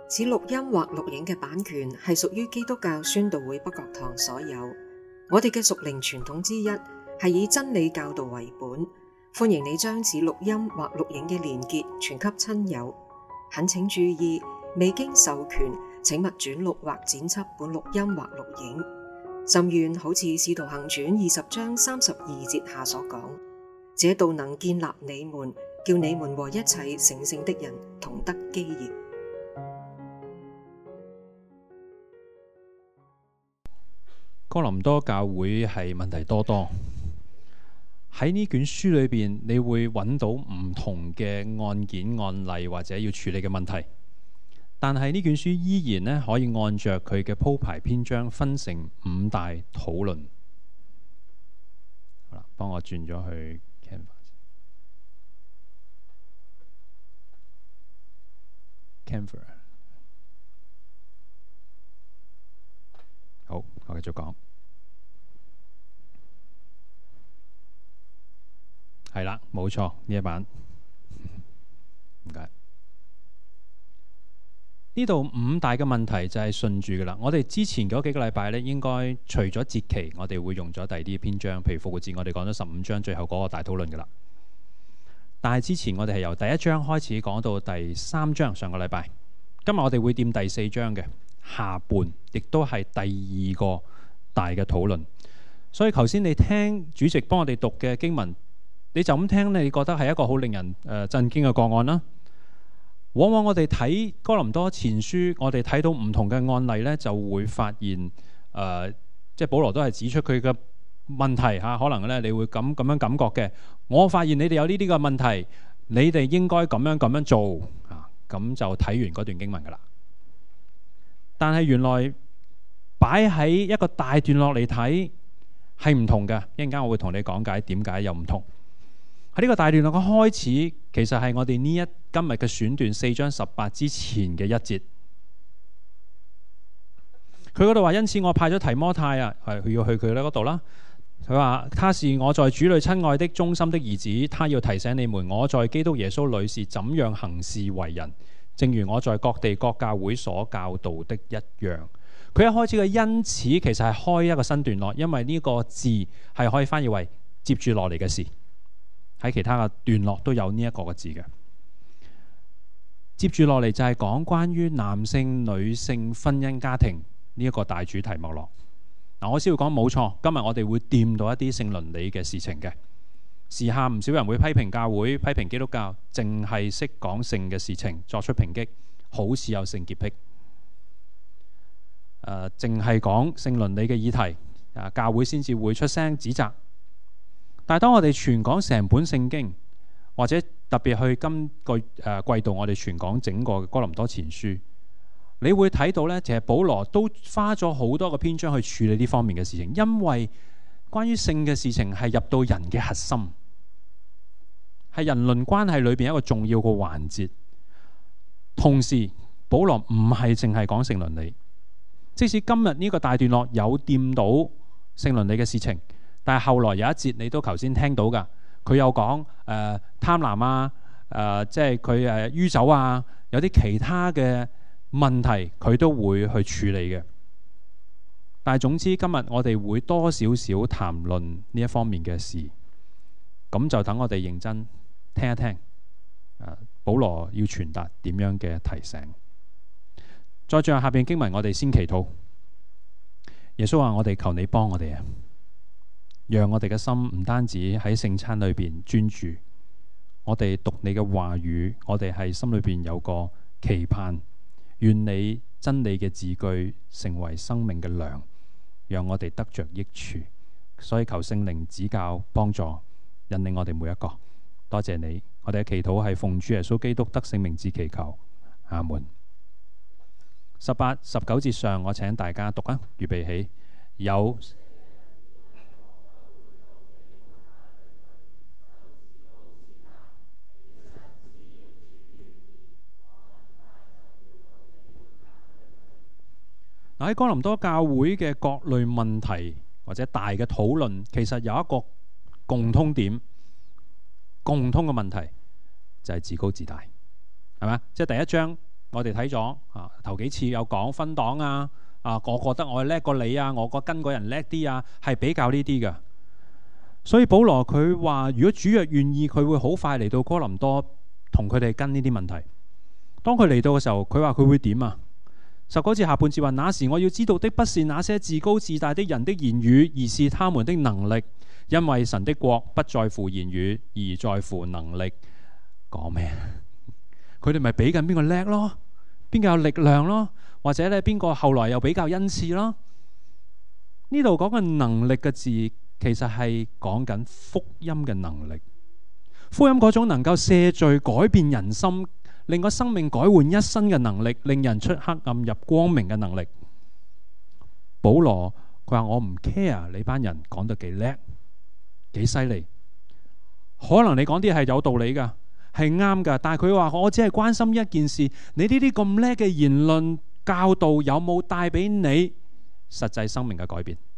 此錄音或錄影嘅版權係屬於基督教宣道會北角堂所有。我哋嘅屬靈傳統之一係以真理教導為本，歡迎你將此錄音或錄影嘅連結傳給親友。懇請注意，未經授權，請勿轉錄或剪輯本錄音或錄影。甚願好似《使徒行傳》20章32節下所講，這道能建立你們，叫你們和一切成聖的人同得基業。 哥林多教會係問題多多，喺呢卷書裏邊，你會揾到唔同嘅案件案例或者要處理嘅問題，但係呢卷書依然咧可以按着佢嘅鋪排篇章分成5大討論。好啦，幫我轉咗去 Canva。好，我繼續講。係啦，冇錯，呢一版。唔該。呢度5大嘅問題就係順住㗎啦。我哋之前嗰幾個禮拜咧，應該除咗節期，我哋會用咗第二啲篇章，譬如復活節，我哋講咗15章，最後嗰個大討論㗎啦。但係之前我哋係由第1章開始講到第3章，上個禮拜。今日我哋會掂第4章嘅下半，亦都係第2個大嘅討論。所以頭先你聽主席幫我哋讀嘅經文，你就咁聽，你覺得係一個好令人震驚嘅個案啦。往往我哋睇哥林多前書，我哋睇到唔同嘅案例呢，就會發現即係保羅都係指出佢嘅問題嚇，可能呢你會咁樣感覺嘅。我發現你哋有呢啲嘅問題，你哋應該咁樣做啊，咁就睇完嗰段經文噶啦。但係原來擺喺一個大段落嚟睇係唔同嘅，一陣間我會同你講解點解有唔同。喺呢個大段落嘅開始，其實係我哋今日嘅選段4章18之前嘅1節。佢嗰度話：因此我派咗提摩太啊，係佢要去佢嗰度啦。佢話：他是我在主裏親愛的忠心的兒子，他要提醒你們，我在基督耶穌裏是怎樣行事為人，正如我在各地各教會所教導的一樣。佢一開始嘅因此其實係開一個新段落，因為呢個字係可以翻譯為接住落嚟嘅事。喺其他嘅段落都有呢一個嘅字嘅。接住落嚟就係講關於男性、女性、婚姻、家庭呢一個大主題脈絡。嗱，我先要講冇錯，今日我哋會掂到一啲性倫理嘅事情嘅。時下唔少人會批評教會、批評基督教，淨係識講性嘅事情，作出抨擊，好似有性潔癖。淨係講性倫理嘅議題，教會先至會出聲指責。但係當我哋傳講成本聖經，或者特別去今個季度我哋傳講整個哥林多前書，你會睇到呢，其實保羅都花咗好多個篇章去處理呢方面嘅事情，因為關於性嘅事情係入到人嘅核心，係人倫關係裏邊一個重要嘅環節。同時保羅唔係淨係講性倫理，即使今日呢個大段落有掂到性倫理嘅事情，但係後來有一節你都頭先聽到噶，佢有講貪婪啊，即係佢酗酒啊，有啲其他嘅問題佢都會去處理嘅。但係總之今日我哋會多少少談論呢一方面嘅事，咁就等我哋認真聽一聽保羅要傳達點樣嘅提醒。再進入下邊經文，我哋先祈禱。耶穌話：我哋求你幫我哋啊！讓我哋嘅心唔單止喺聖餐裏邊專注，我哋讀你嘅話語，我哋係心裏邊有個期盼，願你真理嘅字句成為生命嘅糧，讓我哋得着益處。所以求聖靈指教幫助，引領我哋每一個。多謝你，我哋嘅祈禱係奉主耶穌基督得勝名字祈求，阿門。18、19節上，我請大家讀啊，預備起。有喺哥林多教會嘅各類問題或者大嘅討論，其實有一個共通點，共通嘅問題就係自高自大，係咪？即係第1章我哋睇咗頭幾次有講分黨我覺得我叻過你我個跟嗰人叻啲係比較呢啲嘅。所以保羅佢話，如果主若願意，佢會好快嚟到哥林多同佢哋跟呢啲問題。當佢嚟到嘅時候，佢話佢會點19節下半節話，那時我要知道的不是那些自高自大的人的言語，而是他們的能力，因為神的國不在乎言語，而在乎能力。講咩？佢哋咪比緊邊個叻咯，邊個有力量咯，或者咧邊個後來又比較恩賜咯。呢度講嘅能力嘅字，其實係講緊福音嘅能力。福音嗰種能夠赦罪、改變人心、令個生命改換一生嘅能力，令人出黑暗入光明嘅能力。保羅佢話，我唔 care 你班人講得幾叻幾犀利，可能你講啲係有道理噶，係啱噶，但係佢話我只係關心一件事，你呢啲咁叻嘅言論教導有冇帶俾你實際生命嘅改變？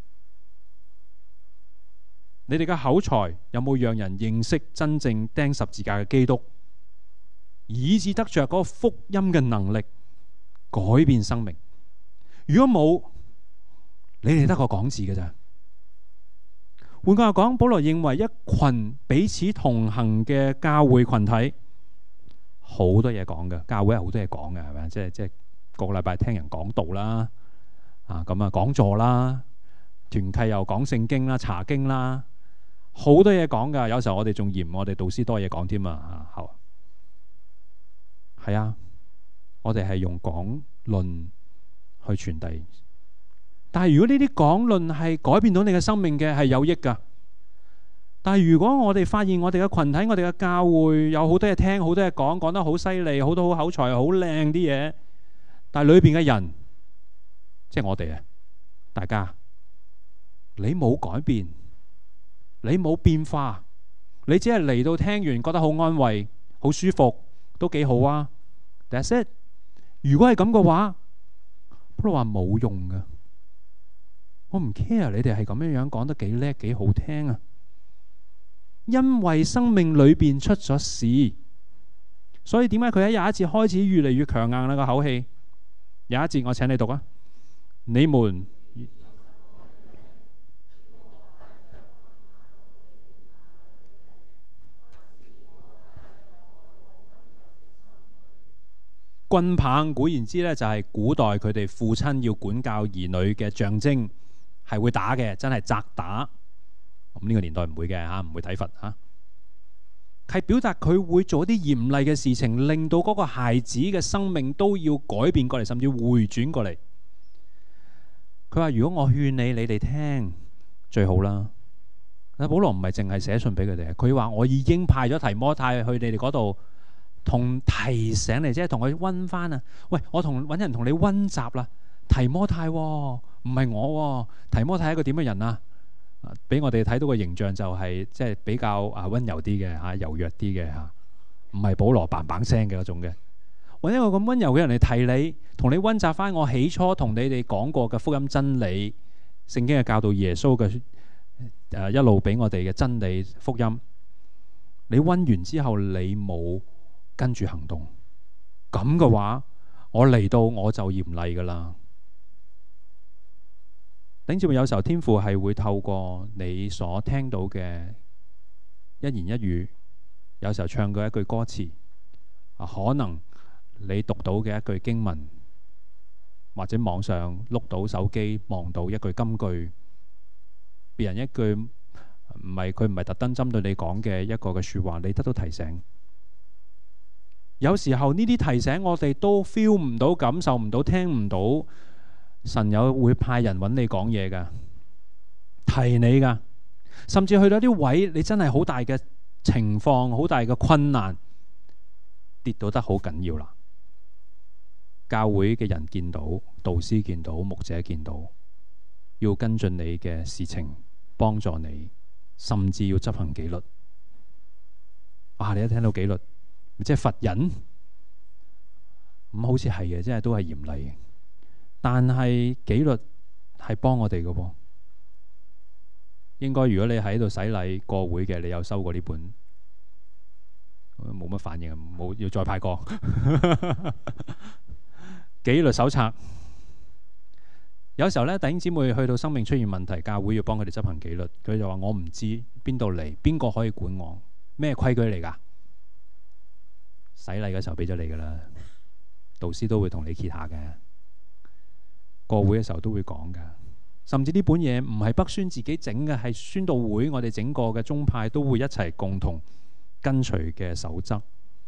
你哋嘅口才有冇讓人認識真正釘十字架嘅基督，以致得着嗰個福音嘅能力改變生命？如果冇，你哋得個講字嘅咋。換句話講，保羅認為一群彼此同行嘅教會群體好多嘢講嘅，教會係好多嘢講嘅，係咪？即係個個禮拜聽人講道啦，講座啦，團契又講聖經啦，查經啦，好多嘢講噶。有時候我哋仲嫌我哋導師多嘢講添好，係啊，我哋係用講論去傳遞。但係如果呢啲講論係改變到你嘅生命嘅，係有益噶。但係如果我哋發現我哋嘅群體、我哋嘅教會有好多嘢聽、好多嘢講，講得好犀利，好多好口才、好靚啲嘢，但係裏邊嘅人，即係我哋大家，你冇改變，你冇變化，你只係嚟到聽完覺得好安慰、好舒服，都幾好啊。That's it。如果係咁嘅話，保羅話冇用噶。我唔 care 你哋係咁樣講得幾叻幾好聽啊，因為生命裏邊出咗事，所以點解佢喺21節開始越嚟越強硬啦個口氣？21節我請你讀啊，你們棍棒固然之咧，就係古代佢哋父親要管教兒女嘅象徵。係會打嘅，真係責打。咁呢個年代唔會嘅唔會體罰係表達佢會做啲嚴厲嘅事情，令到嗰個孩子嘅生命都要改變過嚟，甚至回轉過嚟。佢話：如果我勸你，你哋聽最好啦。但保羅唔係淨係寫信俾佢哋，佢話我已經派咗提摩太去你哋嗰度，同提醒你，即係同佢溫翻啊。喂，我揾人同你溫習啦。提摩太唔係我提摩太係一個點嘅人啊？俾我哋睇到個形象就係即係比較溫柔啲嘅柔弱啲嘅唔係保羅嘭嘭聲嘅嗰種嘅。揾一個咁溫柔嘅人嚟提你，同你溫習翻我起初同你哋講過嘅福音真理，聖經嘅教導，耶穌嘅一路俾我哋嘅真理福音。你溫完之後，你冇跟住行動，咁嘅話，我嚟到我就嚴厲噶啦。頂住，有時候天父係會透過你所聽到嘅一言一語，有時候唱過一句歌詞，可能你讀到嘅一句經文，或者網上碌到手機望到一句金句，別人一句佢唔係特登針對你講嘅一個嘅說話，你得到提醒。有時候呢啲提醒我哋都 feel 唔到、感受唔到、聽唔到。神有會派人揾你講嘢噶，提你噶，甚至去到啲位，你真係好大嘅情況，好大嘅困難，跌到得好緊要啦。教會嘅人見到，導師見到，牧者見到，要跟進你嘅事情，幫助你，甚至要執行紀律。你一聽到紀律，即係罰人，咁好似係嘅，即係都係嚴厲嘅。但係紀律係幫我哋嘅喎，應該如果你喺度洗禮過會嘅，你有收過呢本，冇乜反應，冇要再派過。 紀律手冊。有時候咧，弟兄姊妹去到生命出現問題，教會要幫佢哋執行紀律，佢就話我唔知邊度嚟，邊個可以管我，咩規矩嚟㗎？洗禮嘅時候俾咗你㗎啦，導師都會同你揭下嘅，過會嘅時候都會講㗎。甚至呢本嘢唔係北宣自己整嘅，係宣道會我哋整個嘅宗派都會一齊共同跟隨嘅守則。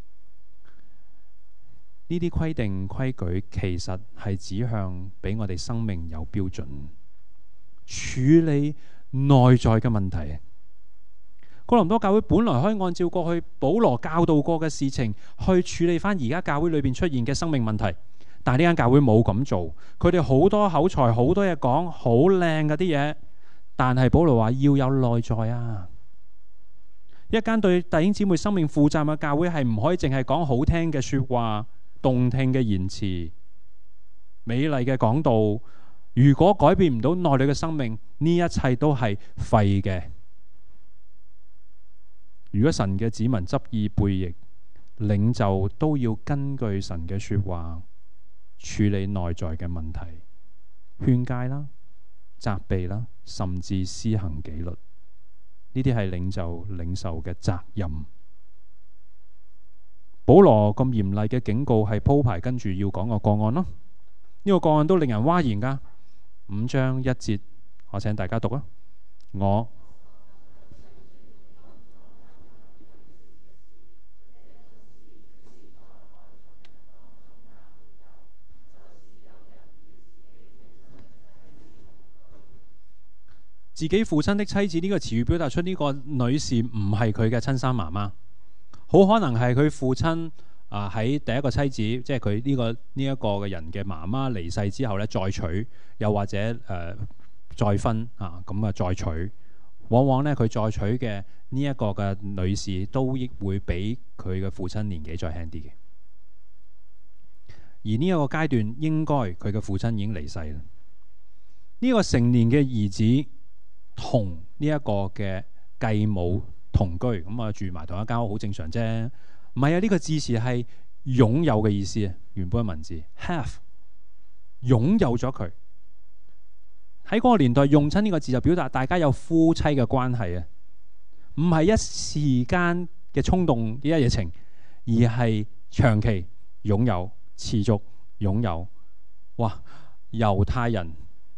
呢啲規定規矩其實係指向俾我哋生命有標準，處理內在嘅問題。哥林多教會本來可以按照過去保羅教導過嘅事情去處理翻而家教會裏邊出現嘅生命問題，但係呢間教會冇咁做。佢哋好多口才，好多嘢講，好靚嗰啲嘢，但係保羅話要有內在啊！一間對弟兄姊妹生命負責嘅教會係唔可以淨係講好聽嘅說話、動聽嘅言辭、美麗嘅講道。如果改變唔到內裏嘅生命，呢一切都係廢嘅。如果神嘅子民執意背逆，領袖都要根據神嘅說話處理內在嘅問題，勸誡啦、責備啦，甚至施行紀律。呢啲係領袖嘅責任。保羅咁嚴厲嘅警告係鋪排跟住要講個個案咯。呢個個案都令人嘩然噶。5章1節，我請大家讀啊。我自己父親的妻子，呢個詞語表達出呢個女士唔係佢嘅親生媽媽，好可能係佢父親喺第一個妻子，即係佢呢一個嘅人嘅媽媽離世之後咧再娶，又或者再婚咁啊再娶。往往咧佢再娶嘅呢一個嘅女士都亦會比佢嘅父親年紀再輕啲嘅。而呢一個階段應該佢嘅父親已經離世啦。呢個成年嘅兒子同呢一個嘅繼母同居，咁啊住埋同一間屋，好正常啫。唔係啊，呢個字詞係擁有嘅意思啊。原本嘅文字 have 擁有咗佢。喺嗰個年代用親呢個字就表達大家有夫妻嘅關係啊，唔係一時間嘅衝動嘅一夜情，而係長期擁有、持續擁有。哇！猶太人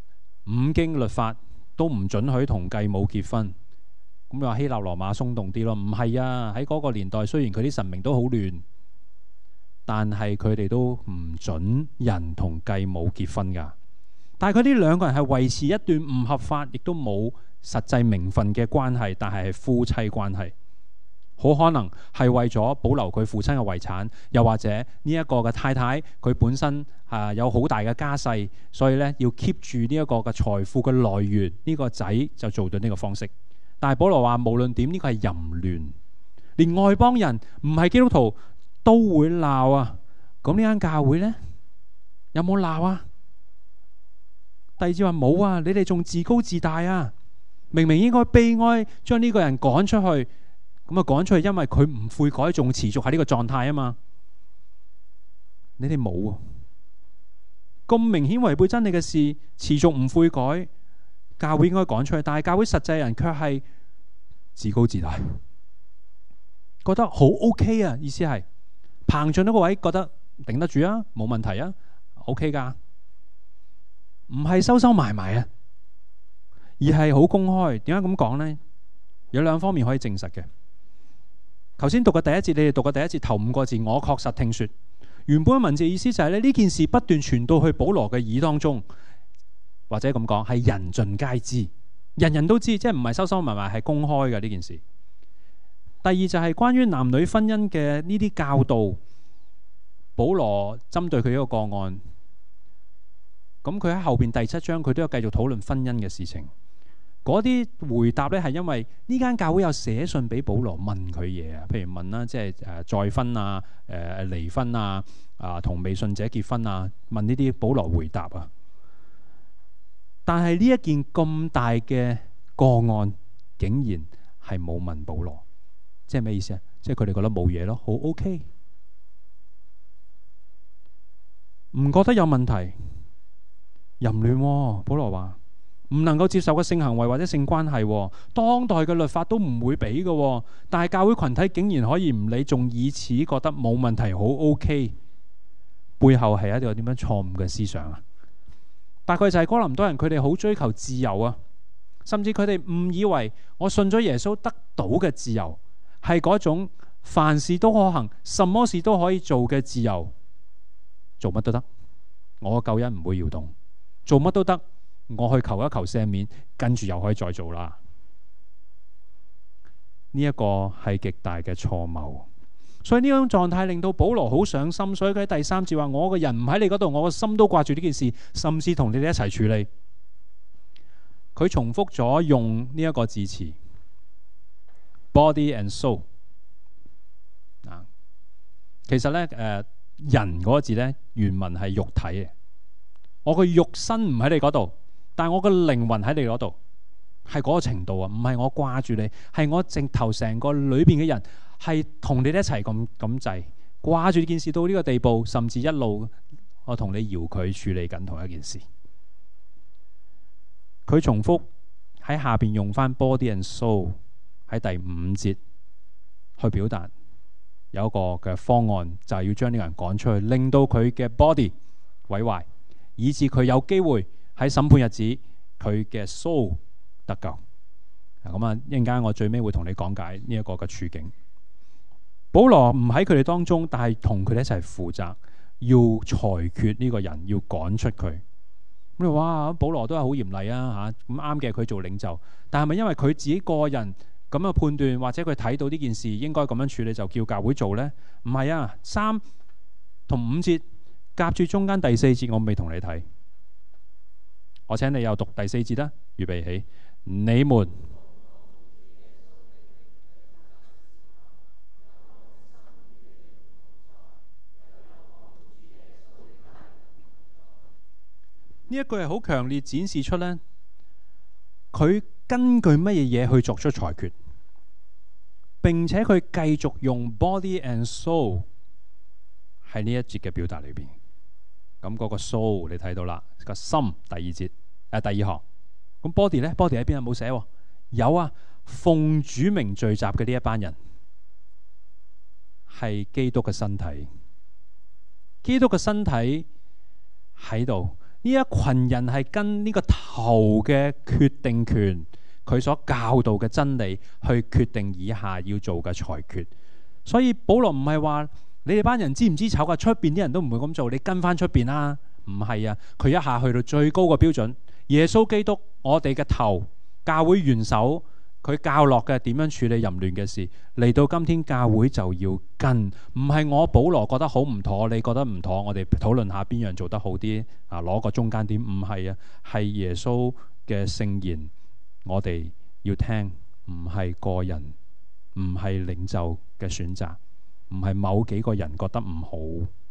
5經律法都唔准許同繼母結婚，咁你話希臘羅馬鬆動啲咯？唔係啊，喺嗰個年代雖然佢啲神明都好亂，但係佢哋都唔准人同繼母結婚噶。但係佢呢兩個人係維持一段唔合法亦都冇實際名分嘅關係，但係係夫妻關係。好可能係為咗保留佢父親嘅遺產，又或者呢一個嘅太太佢本身有好大嘅家世，所以咧要 keep 住呢一個嘅財富嘅來源，呢個仔就做到呢個方式。但係保羅話無論點，呢個係淫亂，連外邦人唔係基督徒都會鬧啊。咁呢間教會呢，有冇鬧啊？第二節話冇啊，你哋仲自高自大啊！明明應該悲哀，將呢個人趕出去，咁啊趕出去，因為佢唔悔改，仲持續喺呢個狀態啊嘛。你哋冇啊，咁明顯違背真理嘅事，持續唔悔改，教會應該趕出去，但係教會實際人卻係自高自大，覺得好 OK 啊，意思係膨脹到個位，覺得頂得住啊，冇問題啊 ，OK 噶。唔係收埋埋啊，而係好公開。點解咁講呢？有兩方面可以證實嘅。頭先讀嘅第一節，你哋讀嘅第一節頭5個字，我確實聽說。原本嘅文字意思就係咧，呢件事不斷傳到去保羅嘅耳當中，或者咁講係人盡皆知，人人都知，即係唔係收埋埋，係公開嘅呢件事。第二就係關於男女婚姻嘅呢啲教導，保羅針對佢一個個案。咁佢喺後邊第7章，佢都有繼續討論婚姻嘅事情。嗰啲回答呢，係因為呢間教會有寫信俾保羅問佢嘢啊，譬如問啦，即係再婚啊、離婚啊、同未信者結婚啊，問呢啲保羅回答啊。但係呢一件咁大嘅個案，竟然係冇問保羅，即係咩意思啊？即係佢哋覺得冇嘢咯，好 OK。 唔覺得有問題。淫亂喎，保羅話唔能夠接受嘅性行為或者性關係喎，當代嘅律法都唔會俾嘅喎，但係教會群體竟然可以唔理，仲以此覺得冇問題，好 OK。背後係一個點樣錯誤嘅思想啊？大概就係哥林多人佢哋好追求自由啊，甚至佢哋誤以為我信咗耶穌得到嘅自由係嗰種凡事都可行、什麼事都可以做嘅自由，做乜都得，我嘅救恩唔會搖動，做乜都得，我去求一求赦免，跟住又可以再做啦。呢一個係極大嘅錯謬。所以呢種狀態令到保羅好上心，所以佢喺第3節話：我個人唔喺你嗰度，我個心都掛住呢件事，甚至同你哋一齊處理。佢重複咗用呢一個字詞 body and soul。其實咧人嗰個字咧原文係肉體嘅，我個肉身唔喺你嗰度，但係我個靈魂喺你嗰度，係嗰個程度啊，唔係我掛住你，係我直頭成個裏邊嘅人係同你哋一齊咁滯，掛住呢件事到呢個地步，甚至一路我同你搖佢處理緊同一件事。佢重複喺下邊用翻 body and soul 喺第5節去表達有一個嘅方案，就係要將呢個人趕出去，令到佢嘅 body 毀壞，以致佢有機會喺審判日子佢嘅 soul 得救。咁啊，一陣間我最尾會同你講解呢一個嘅處境。保羅唔喺佢哋當中，但係同佢哋一齊負責，要裁決呢個人，要趕出佢。咁你哇，保羅都係好嚴厲啊嚇，咁啱嘅佢做領袖，但係咪因為佢自己個人咁嘅判斷，或者佢睇到呢件事應該咁樣處理，就叫教會做呢？唔係啊，3同5節夾住中間第4節，我未同你睇。我請你又讀第4節啦，預備起，你們。呢一句係好強烈展示出呢，佢根據乜嘢嘢去作出裁決，並且佢繼續用 body and soul 喺呢一節嘅表達裏邊。咁嗰個 soul 你睇到啦，個心第二行。咁 body 呢？ body 喺邊啊？冇寫喎。有啊，奉主名聚集嘅呢一班人係基督嘅身體，基督嘅身體喺度。呢一群人係跟呢個頭嘅決定權，佢所教導嘅真理去決定以下要做嘅裁決。所以保羅唔係話你哋班人知唔知醜啊？出邊啲人都唔會咁做，你跟翻出邊啦。唔係啊，佢一下去到最高嘅標準，耶穌基督我哋嘅頭，教會元首，佢教落嘅點樣處理淫亂嘅事，嚟到今天教會就要跟，唔係我保羅覺得好唔妥，你覺得唔妥，我哋討論下邊樣做得好啲啊，攞個中間點。唔係啊，係耶穌嘅聖言，我哋要聽，唔係個人，唔係領袖嘅選擇，唔係某幾個人覺得唔好。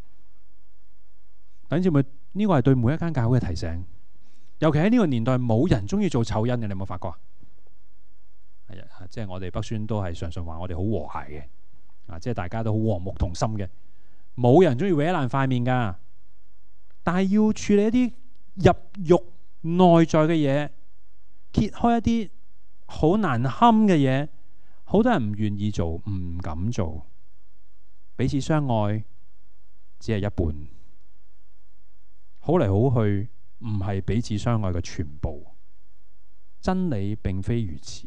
等住咪呢個係對每一間教會嘅提醒，尤其喺呢個年代冇人中意做醜人嘅，你有冇發覺啊？即係我哋北宣都係常常話我哋好和諧嘅，即係大家都好和睦同心嘅，冇人中意搲爛塊面噶。但係要處理一啲入肉內在嘅嘢，揭開一啲好難堪嘅嘢，好多人唔願意做，唔敢做。彼此相愛只係一半，好嚟好去唔係彼此相愛嘅全部。真理並非如此。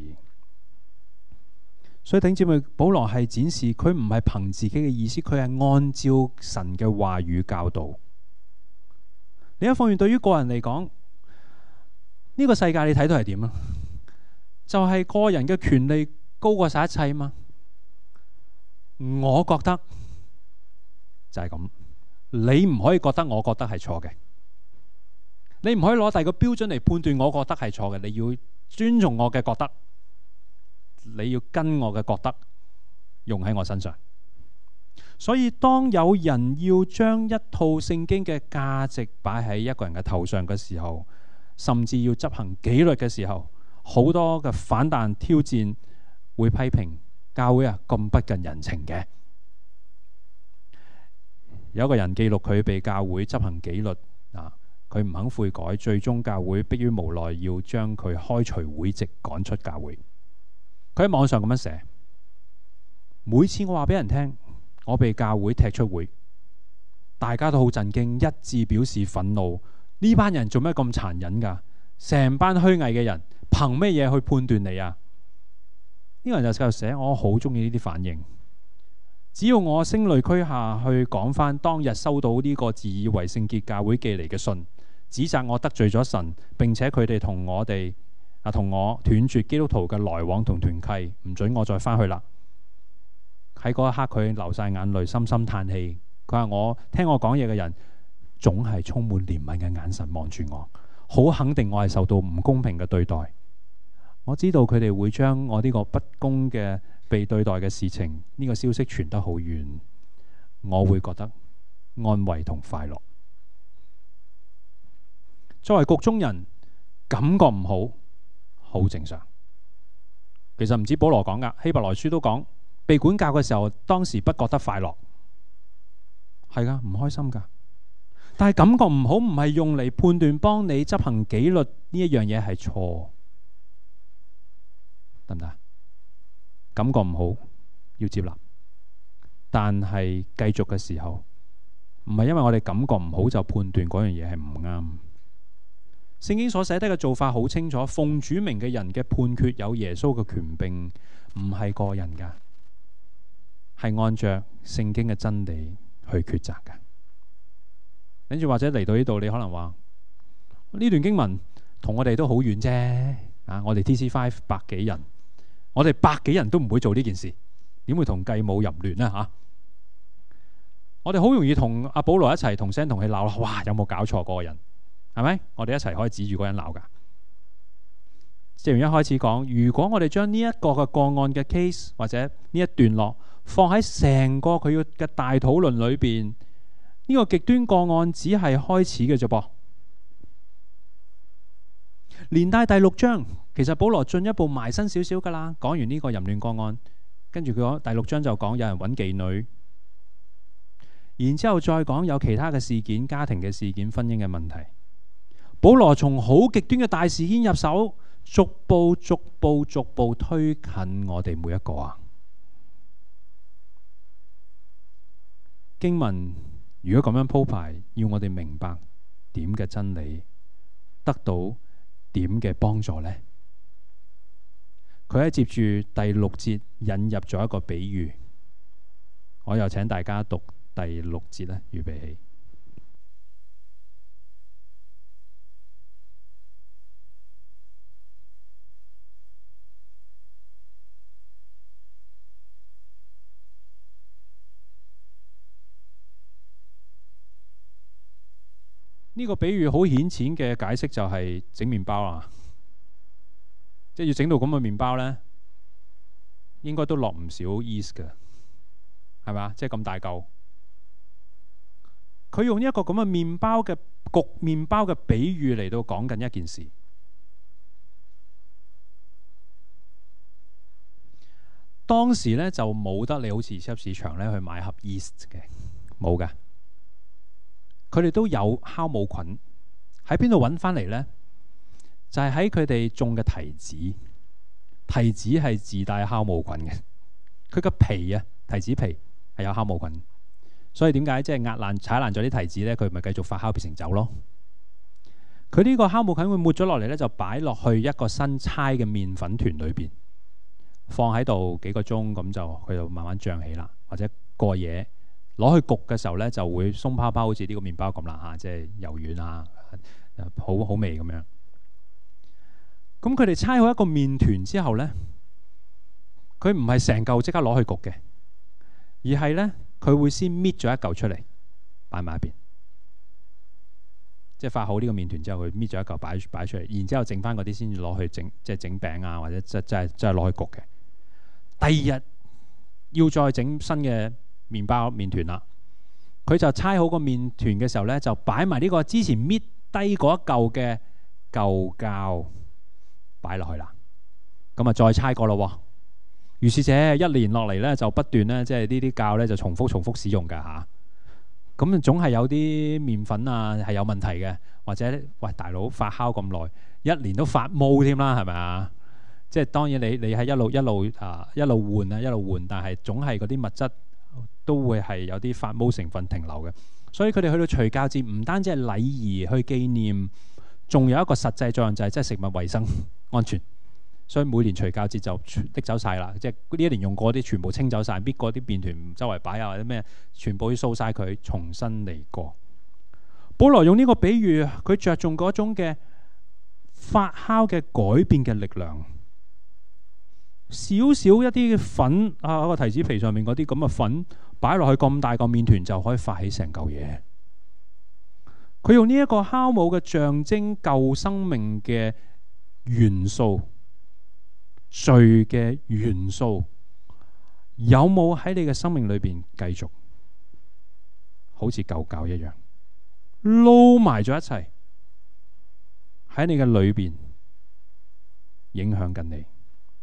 所以弟兄姊妹，保羅係展示佢唔係憑自己嘅意思，佢係按照神嘅話語教導。另一方面，對於個人嚟講，呢個世界你睇到係點啊？就係個人嘅權利高過晒一切嘛。我覺得就係咁，你唔可以覺得我覺得係錯嘅，你唔可以攞第二個標準嚟判斷我覺得係錯嘅，你要尊重我嘅覺得。你要跟我嘅覺得用喺我身上。所以當有人要將一套聖經嘅價值擺喺一個人嘅頭上嘅時候，甚至要執行紀律嘅時候，好多嘅反彈挑戰會批評教會啊，咁不近人情嘅。 有一個人記錄佢被教會執行紀律佢唔肯悔改，最終教會迫於無奈要將佢開除會籍，趕出教會。佢喺網上咁樣寫：每次我話俾人聽我被教會踢出會，大家都好震驚，一致表示憤怒。呢班人做咩咁殘忍㗎？成班虛偽嘅人，憑咩嘢去判斷你啊？呢個人就繼續寫：我好中意呢啲反應。只要我聲淚俱下去講翻當日收到呢個自以為聖潔教會寄嚟嘅信，指責我得罪咗神，並且佢哋同我斷絕基督徒嘅來往同團契，唔准我再翻去啦。喺嗰一刻，佢流晒眼淚，深深嘆氣。佢話：我聽我講嘢嘅人總係充滿憐憫嘅眼神望住我，好肯定我係受到唔公平嘅對待。我知道佢哋會將我呢個不公嘅被對待嘅事情，呢個消息傳得好遠，我會覺得安慰同快樂。作為局中人，感覺唔好，好正常。其實唔止保羅講噶，希伯來書都講，被管教嘅時候，當時不覺得快樂，係噶，唔開心噶。但係感覺唔好，唔係用嚟判斷幫你執行紀律呢一樣嘢係錯，得唔得？感覺唔好要接納，但係繼續嘅時候，唔係因為我哋感覺唔好就判斷嗰樣嘢係唔啱。聖經所寫得嘅做法好清楚，奉主名嘅人嘅判決有耶穌嘅權柄，唔係個人噶，係按着聖經嘅真理去抉擇噶。跟住或者嚟到呢度，你可能話呢段經文同我哋都好遠啫。我哋 TC5 百幾人，我哋百幾人都唔會做呢件事，點會同繼母淫亂呢？我哋好容易同阿保羅一齊同聲同氣鬧啦。哇，有冇搞錯嗰個人？係咪？我哋一齊可以指住嗰人鬧噶。正如一開始講，如果我哋將呢一個嘅個案嘅 case 或者呢一段落放喺成個佢嘅大討論裏邊，呢個極端個案只係開始嘅啫噃。連帶第6章，其實保羅進一步埋身少少噶啦。講完呢個淫亂個案，跟住佢講第6章就講有人揾妓女，然之後再講有其他嘅事件、家庭嘅事件、婚姻嘅問題。保羅從好極端嘅大事件入手，逐步推近我哋每一個啊。經文如果咁樣鋪排，要我哋明白點嘅真理，得到點嘅幫助呢？佢喺接住第6節引入咗一個比喻，我又請大家讀第6節啦，預備起。呢個比喻好顯淺嘅解釋就係整麵包啊，即係要整到咁嘅麵包呢，應該都落唔少 yeast 嘅，係咪啊？即係咁大嚿，佢用一個咁嘅麵包嘅焗麵包嘅比喻嚟到講緊一件事。當時呢，就冇得你好似超級市場呢去買盒 yeast 嘅，冇㗎。佢哋都有酵母菌，喺邊度揾翻嚟呢？就係喺佢哋種嘅提子，提子係自帶酵母菌嘅。佢個皮啊，提子皮係有酵母菌，所以點解即係壓爛、踩爛咗啲提子呢？佢咪繼續發酵變成酒咯。佢呢個酵母菌會抹咗落嚟呢，就擺落去一個新搓嘅麵粉團裏邊，放喺度幾個鐘，咁就佢就慢慢脹起啦，或者過夜。攞去焗嘅時候呢，就會鬆泡泡，好似呢個麵包咁啦嚇，即係柔軟啊，好好味咁樣。咁佢哋搓好一個麵團之後呢，佢唔係成嚿即刻攞去焗嘅，而係呢，佢會先搣咗一嚿出嚟擺埋一邊，即係發好呢個麵團之後，佢搣咗一嚿擺出嚟，然之後剩翻嗰啲先至攞去整，即係整餅啊，或者即係攞去焗嘅。第二日要再整新嘅麵包麵團啦，佢就搓好個麵團嘅時候呢，就擺埋呢個之前搣低嗰一嚿嘅舊膠擺落去啦。咁啊再搓過咯。如是者一年落嚟呢，就不斷呢，即係呢啲膠呢，就重複使用㗎嚇。 咁總係有啲麵粉啊係有問題嘅，或者喂大佬發酵咁耐，一年都發毛添啦，係咪啊？即係當然你係一路換啊一路換，但係總係嗰啲物質都會係有啲發毛成分停留嘅。所以佢哋去到除酵節唔單止係禮儀去紀念，仲有一個實際作用就係即係食物衛生安全。所以每年除酵節就拎走晒啦，即係呢一年用過啲全部清走晒，搣過啲麵團周圍擺啊或者咩，全部要掃晒佢，重新嚟過。保羅用呢個比喻，佢着重嗰種嘅發酵嘅改變嘅力量。少少一啲嘅粉啊，個提子皮上面嗰啲咁嘅粉擺落去咁大個麵團就可以發起成嚿嘢。佢用呢一個酵母嘅象徵舊生命嘅元素。罪嘅元素有冇喺你嘅生命裏邊繼續好似舊教一樣撈埋咗一齊喺你嘅裏邊影響緊你？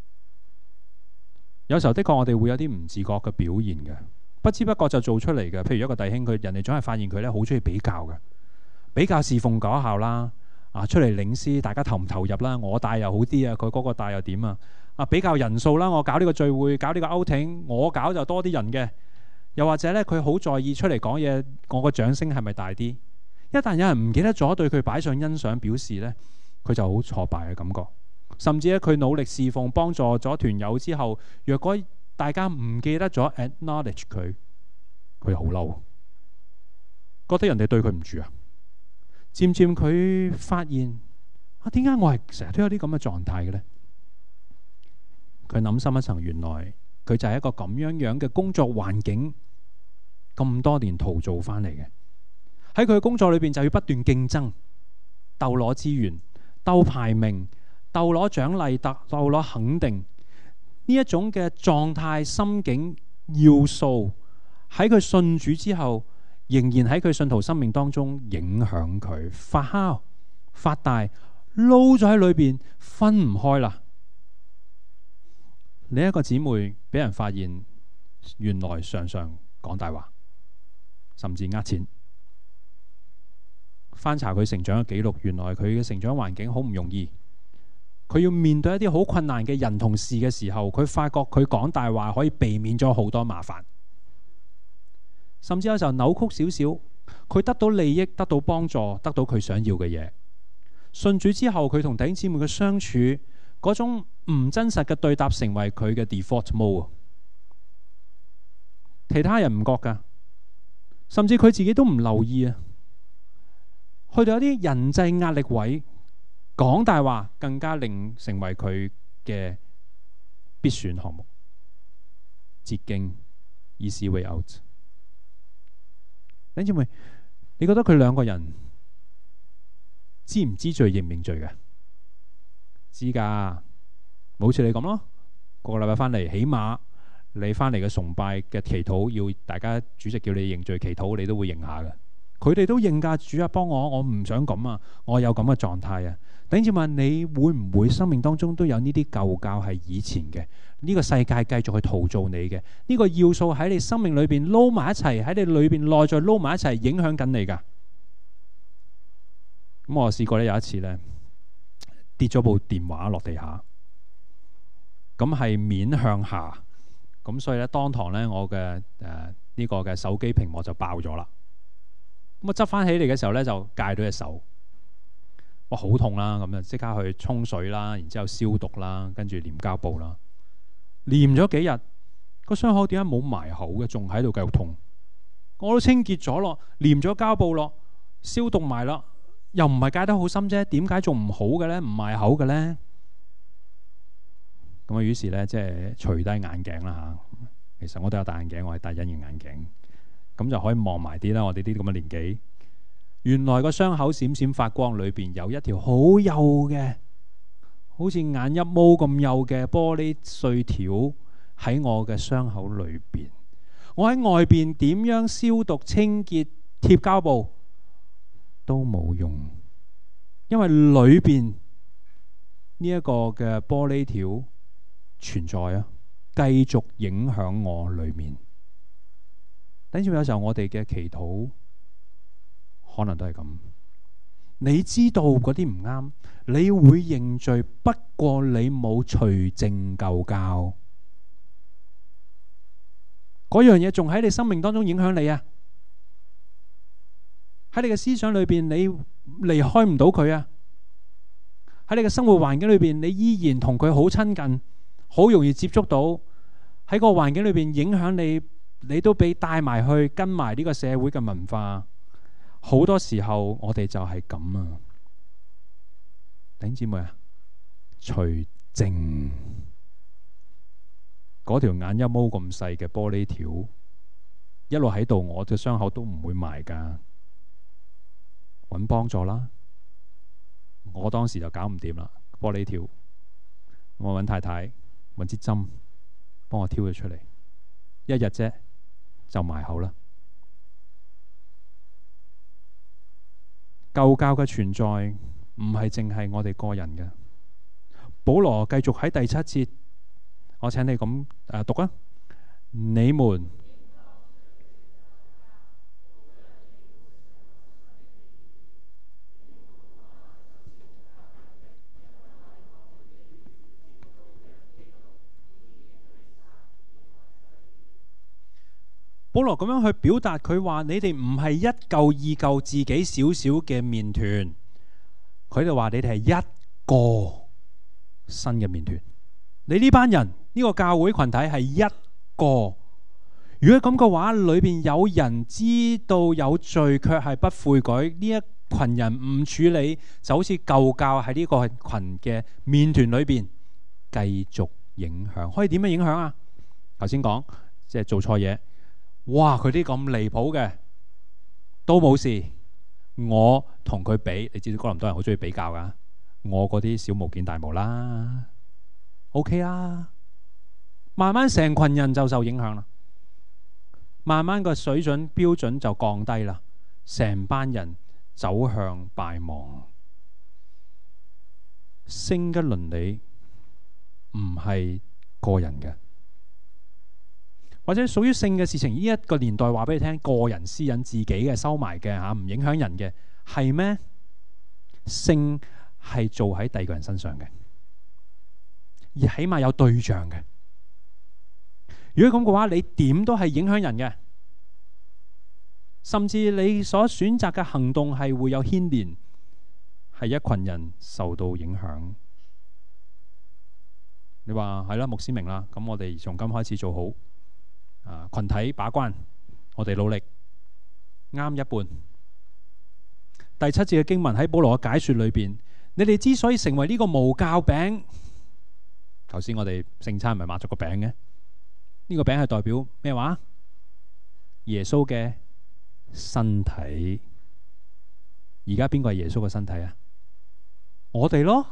有時候的確我哋會有啲唔自覺嘅表現嘅，不知不覺就做出嚟嘅。譬如一個弟兄，人哋總係發現佢咧好中意比較嘅，比較侍奉嗰效啦，出嚟領詩大家投唔投入啦，我帶又好啲啊，佢嗰個帶又點啊？比較人數啦，我搞呢個聚會，搞呢個outing，我搞就多啲人嘅。又或者咧，佢好在意出嚟講嘢，我個掌聲係咪大啲？一旦有人唔記得咗對佢擺上欣賞表示咧，佢就好挫敗嘅感覺。甚至咧，佢努力侍奉幫助咗團友之後，若果大家唔記得咗 acknowledge 佢，佢好嬲，覺得人哋對佢唔住啊。漸漸佢發現點解我係成日都有啲咁嘅狀態嘅咧？佢諗深一層，原來佢就係一個咁樣嘅工作環境，咁多年陶造翻嚟嘅。喺佢嘅工作裏邊就要不斷競爭，鬥攞資源，鬥排名，鬥攞獎勵，鬥攞肯定。呢一種嘅狀態、心境、要素，喺佢信主之後，仍然喺佢信徒生命當中影響佢，發酵、發大，撈咗喺裏邊，分唔開啦。另一個姊妹俾人發現，原來常常講大話，甚至呃錢。翻查佢成長嘅記錄，原來佢嘅成長環境好唔容易，佢要面對一啲好困難嘅人同事嘅時候，佢發覺佢講大話可以避免咗好多麻煩，甚至有時候扭曲少少，佢得到利益、得到幫助、得到佢想要嘅嘢。信主之後，佢同弟兄姊妹嘅相處，嗰種唔真實嘅對答成為佢嘅 default mode， 其他人唔覺噶，甚至佢自己都唔留意啊。去到有啲人際壓力位，講大話更加令成為佢嘅必選項目，捷徑 easy way out。弟兄姊妹，你覺得佢兩個人知唔知罪認唔認罪嘅？知噶，好似你咁咯。個禮拜翻嚟，起碼你翻嚟嘅崇拜嘅祈禱，要大家主席叫你認罪祈禱，你都會認下嘅。佢哋都認噶，主啊幫我唔想咁啊，我有咁嘅狀態啊。弟兄姊妹，你會唔會生命當中都有呢啲舊教係以前嘅？呢個世界繼續去陶造你嘅呢個要素喺你生命裏邊撈埋一齊，喺你裏邊內在撈埋一齊，影響緊你噶。咁我試過咧，有一次咧，跌咗部電話落地下，咁係面向下，咁所以咧當堂咧我嘅呢個嘅手機屏幕就爆咗啦。咁我執翻起嚟嘅時候咧，就戒到隻手，哇好痛啦！咁就即刻去沖水啦，然之後消毒啦，跟住黏膠布啦，黏咗幾日，個傷口點解冇埋口嘅，仲喺度繼續痛？我都清潔咗咯，黏咗膠布咯，消毒埋啦，又唔係戒得好深啫，點解仲唔好嘅咧？唔埋口嘅咧？咁啊，於是咧即係除低眼鏡啦嚇。其實我都有戴眼鏡，我係戴隱形眼鏡。咁就可以望埋啲啦。我哋啲咁嘅年紀，原來個傷口閃閃發光，裏邊有一條好幼嘅，好似眼一毛咁幼嘅玻璃碎條喺我嘅傷口裏邊。我喺外邊點樣消毒清潔貼膠布都冇用，因為裏邊呢一個嘅玻璃條存在啊，繼續影響我裏面。等住有時候我哋嘅祈禱可能都係咁。你知道嗰啲唔啱，你會認罪，不過你冇除淨舊教。嗰樣嘢仲喺你生命當中影響你啊！喺你嘅思想裏邊，你離開唔到佢啊！喺你嘅生活環境裏邊，你依然同佢好親近，好容易接觸到。喺個環境裏邊影響你，你都俾帶埋去，跟埋呢個社會嘅文化。好多時候我哋就係咁啊！弟兄姊妹啊，除淨嗰條眼一毛咁細嘅玻璃條，一路喺度，我嘅傷口都唔會埋噶。揾幫助啦！我當時就搞唔掂啦，玻璃條，我揾太太揾支針幫我挑咗出嚟，一日啫就埋口啦。舊教嘅存在唔係淨係我哋個人嘅。保羅繼續喺第7節，我請你咁讀啊！你們保羅咁樣去表達佢話：你哋唔係一嚿二嚿自己少少嘅麵團，佢哋話你哋係一個新嘅麵團。你呢班人呢個教會群體係一個。如果咁嘅話，裏邊有人知道有罪卻係不悔改，呢一群人唔處理，就好似舊教喺呢個群嘅麵團裏邊繼續影響。可以點樣影響啊？頭先講即係做錯嘢。哇！佢啲咁離譜嘅都冇事，我同佢比，你知道哥林多人好中意比較噶。我嗰啲小巫見大巫啦 ，OK 啊。慢慢成群人就受影響啦，慢慢個水準標準就降低啦，成班人走向敗亡。聖嘅倫理唔係個人嘅。或者屬於性嘅事情，呢一個年代話俾你聽，個人私隱自己嘅收埋嘅吓，唔影響人嘅，係咩？性係做喺第二個人身上嘅，而起碼有對象嘅。如果咁嘅話，你點都係影響人嘅，甚至你所選擇嘅行動係會有牽連，係一群人受到影響。你話係啦，牧師明啦，咁我哋從今開始做好。群體把關，我哋努力啱一半。第7節嘅經文喺保羅嘅解說裏邊，你哋之所以成為呢個無酵餅，頭先我哋聖餐唔係擘咗個餅嘅，呢個餅係代表咩話？耶穌嘅身體。而家邊個係耶穌嘅身體啊？我哋咯，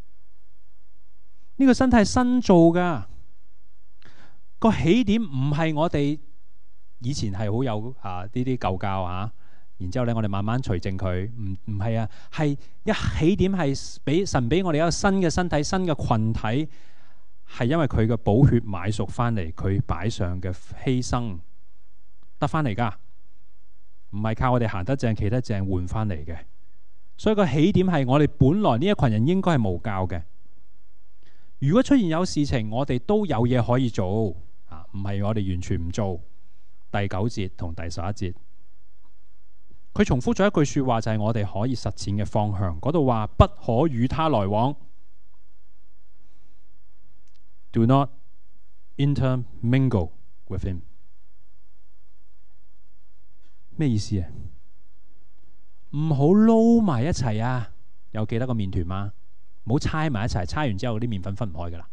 呢個身體係新造噶。個起點唔係我哋以前係好有呢啲舊教啊，然之後咧我哋慢慢除淨佢，唔係啊，係一起點係俾神俾我哋一個新嘅身體、新嘅群體，係因為佢嘅寶血買贖翻嚟，佢擺上嘅犧牲得翻嚟噶，唔係靠我哋行得正、企得正換翻嚟嘅。所以個起點係我哋本來呢一群人應該係無教嘅。如果出現有事情，我哋都有嘢可以做。唔係我哋完全唔做。第9節同第11節，佢重複咗一句說話，就係我哋可以實踐嘅方向。嗰度話不可與他來往 ，Do not intermingle with him。咩意思啊？唔好撈埋一齊啊！有記得個麵團嗎？唔好猜埋一齊，猜完之後啲麵粉分唔開噶啦。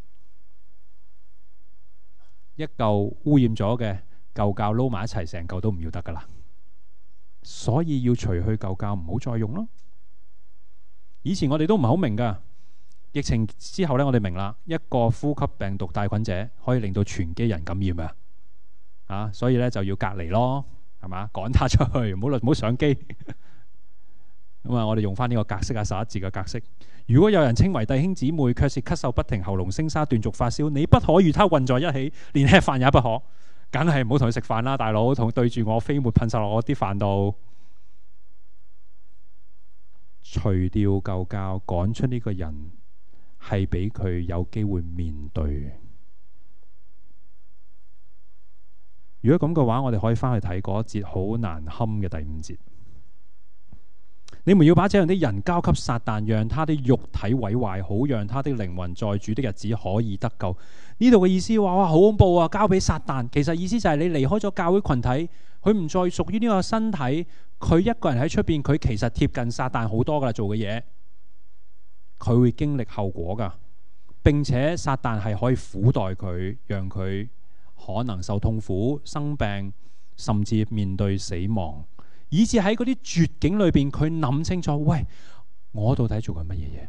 一嚿污染咗嘅舊教撈埋一齊，成嚿都唔要得噶啦。所以要除去舊教，唔好再用咯。以前我哋都唔係好明噶，疫情之後呢，我哋明啦，一個呼吸病毒帶菌者可以令到全機人感染啊！所以呢，就要隔離咯，係嘛？趕他出去，唔好上機。咁啊，我哋用翻呢個格式啊，11節嘅格式。如果有人稱為弟兄姊妹，卻是咳嗽不停、喉嚨聲沙、斷續發燒，你不可與他混在一起，連吃飯也不可。梗係唔好同佢食飯啦，大佬，同對住我飛沫噴晒落我啲飯度。 除掉舊教，趕出呢個人，係俾佢有機會面對。如果咁嘅話，我哋可以翻去睇嗰一節好難堪嘅第5節。你們要把這樣的人交給撒旦，讓他的肉體毀壞，好讓他的靈魂在主的日子可以得救。呢度嘅意思話哇，好恐怖啊！交俾撒旦，其實意思就係你離開咗教會群體，佢唔再屬於呢個身體，佢一個人喺出邊，佢其實貼近撒旦好多噶啦，做嘅嘢，佢會經歷後果噶，並且撒旦係可以苦待佢，讓佢可能受痛苦、生病，甚至面對死亡。以至喺嗰啲絕境裏邊，佢諗清楚，喂，我到底做緊乜嘢嘢？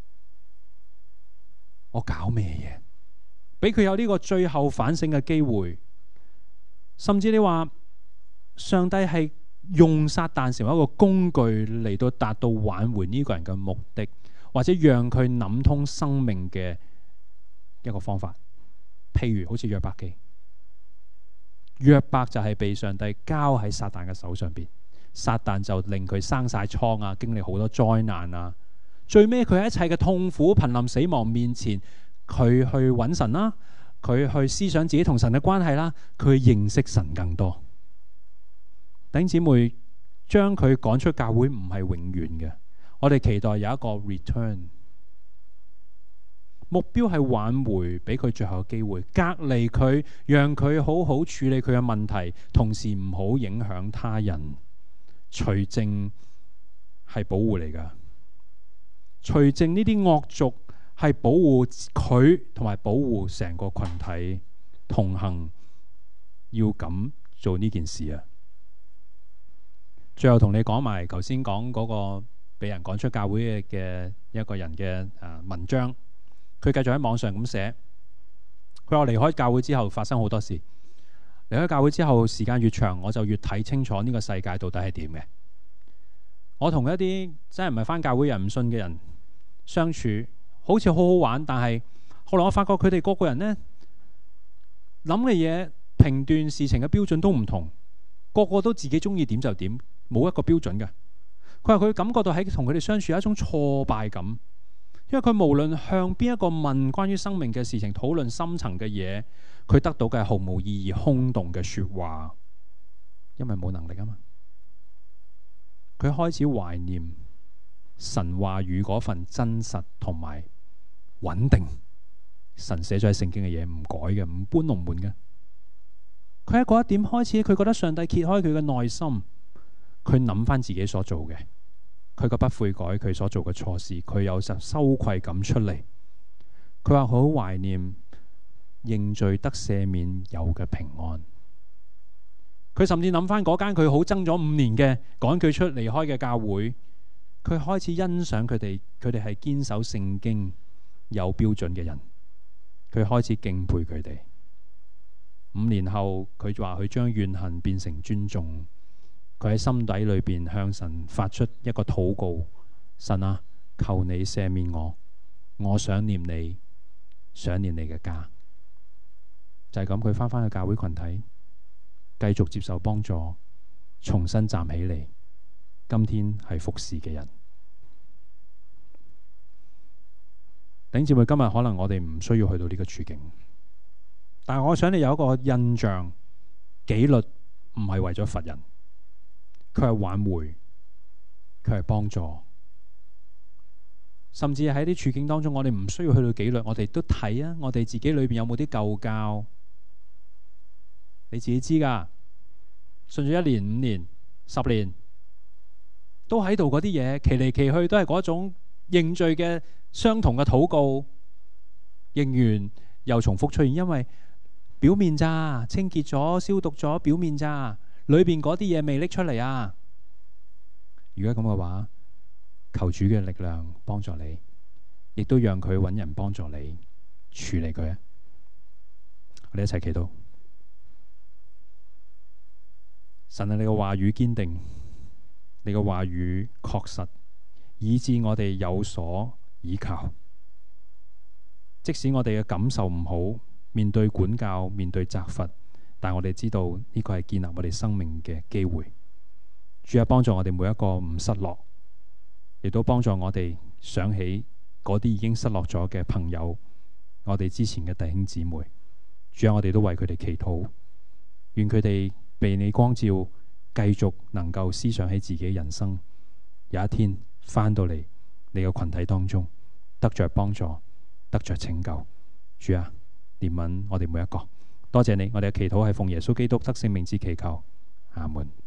我搞咩嘢？俾佢有呢個最後反省嘅機會。甚至你話上帝係用撒旦成為一個工具嚟到達到挽回呢個人嘅目的，或者讓佢諗通生命嘅一個方法。譬如好似約伯記，約伯就係被上帝交喺撒旦嘅手上邊。撒旦就令佢生晒瘡啊，經歷好多災難啊。最尾佢喺一切嘅痛苦、瀕臨死亡面前，佢去揾神啦，佢去思想自己同神嘅關係啦，佢認識神更多。弟兄姊妹，將佢趕出教會唔係永遠嘅，我哋期待有一個 return， 目標係挽回，俾佢最後嘅機會，隔離佢，讓佢好好處理佢嘅問題，同時唔好影響他人。除淨係保護嚟㗎，除淨呢啲惡族係保護佢同埋保護成個群體同行，要咁做呢件事啊！最後同你講埋頭先講嗰個俾人趕出教會嘅一個人嘅文章，佢繼續喺網上咁寫，佢話離開教會之後發生好多事。離開教會之後，時間越長，我就越睇清楚呢個世界到底係點嘅。我同一啲真係唔係返教會人唔信嘅人相處，好似好好玩，但係後來我發覺佢哋個個人呢，諗嘅嘢、評斷事情嘅標準都唔同，個個都自己中意點就點，冇一個標準嘅。佢話佢感覺到喺同佢哋相處有一種挫敗感，因為佢無論向邊一個問關於生命嘅事情，討論深層嘅嘢，佢得到嘅係毫無意義、空洞嘅說話，因為冇能力啊嘛。佢開始懷念神話語嗰份真實同埋穩定，神寫咗喺聖經嘅嘢唔改嘅，唔搬龍門嘅。佢喺嗰一點開始，佢覺得上帝揭開佢嘅內心，佢諗翻自己所做嘅，佢個不悔改，佢所做嘅錯事，佢有就羞愧感出嚟。佢話好懷念認罪得赦免有嘅平安。佢甚至諗翻嗰間佢好憎咗5年嘅趕佢出離開嘅教會，佢開始欣賞佢哋係堅守聖經有標準嘅人，佢開始敬佩佢哋。5年後，佢話佢將怨恨變成尊重，佢喺心底裏邊向神發出一個禱告：神啊，求你赦免我，我想念你，想念你嘅家。就係咁，佢翻返去教會群體，繼續接受幫助，重新站起嚟。今天係服侍嘅人。弟兄姊妹，今日可能我哋唔需要去到呢個處境，但係我想你有一個印象，紀律唔係為咗罰人，佢係挽回，佢係幫助。甚至喺啲處境當中，我哋唔需要去到紀律，我哋都睇啊，我哋自己裏邊有冇啲舊教。你自己知噶，信咗1年、5年、10年，都喺度嗰啲嘢，奇嚟奇去都係嗰種認罪嘅相同嘅禱告，認完又重複出現，因為表面咋，清潔咗、消毒咗，表面咋，裏邊嗰啲嘢未拎出嚟啊！如果咁嘅話，求主嘅力量幫助你，亦都讓佢揾人幫助你處理佢啊！我哋一齊祈禱。神啊，你嘅話語堅定，你嘅話語確實，以致我哋有所倚靠。即使我哋嘅感受唔好，面對管教，面對責罰，但我哋知道呢個係建立我哋生命嘅機會。主啊，幫助我哋每一個唔失落， 亦都幫助我哋想起嗰啲已經失落咗嘅朋友，我哋之前嘅弟兄姊妹。主啊，我哋都為佢哋祈禱，願佢哋被你光照，繼續能夠思想起自己人生，有一天返到嚟你嘅群體當中，得着幫助，得着拯救。主啊，憐憫我哋每一個。多謝你，我哋嘅祈禱係奉耶穌基督得勝名字祈求，阿門。